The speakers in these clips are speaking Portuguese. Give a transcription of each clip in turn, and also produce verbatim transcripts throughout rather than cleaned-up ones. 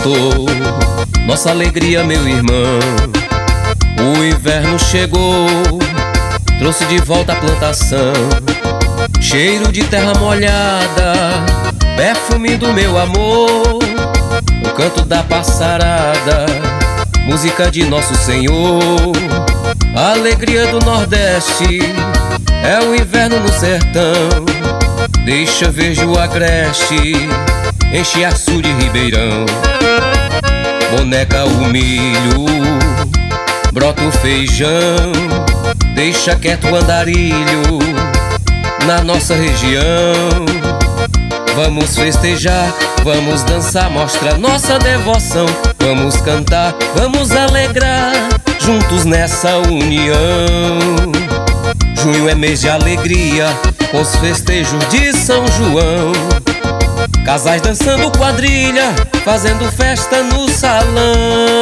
voltou, nossa alegria, meu irmão. O inverno chegou, trouxe de volta a plantação, cheiro de terra molhada, perfume do meu amor, o canto da passarada, música de nosso Senhor. A alegria do Nordeste é o inverno no sertão, deixa verde o agreste, enche açude e ribeirão. Boneca o milho, brota o feijão, deixa quieto o andarilho na nossa região. Vamos festejar, vamos dançar, mostra nossa devoção. Vamos cantar, vamos alegrar, juntos nessa união. Junho é mês de alegria, com os festejos de São João. Casais dançando quadrilha, fazendo festa no salão.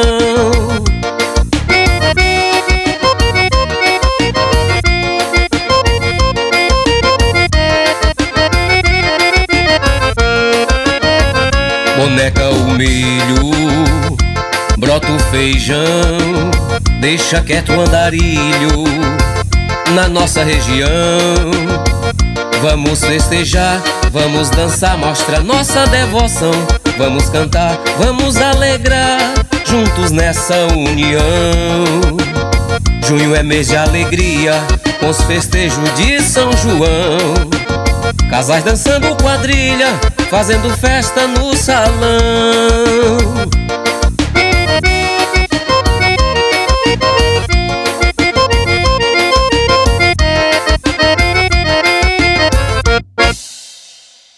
Boneca o milho, brota o feijão, deixa quieto o andarilho na nossa região. Vamos festejar, vamos dançar, mostra nossa devoção. Vamos cantar, vamos alegrar, juntos nessa união. Junho é mês de alegria, com os festejos de São João. Casais dançando quadrilha, fazendo festa no salão.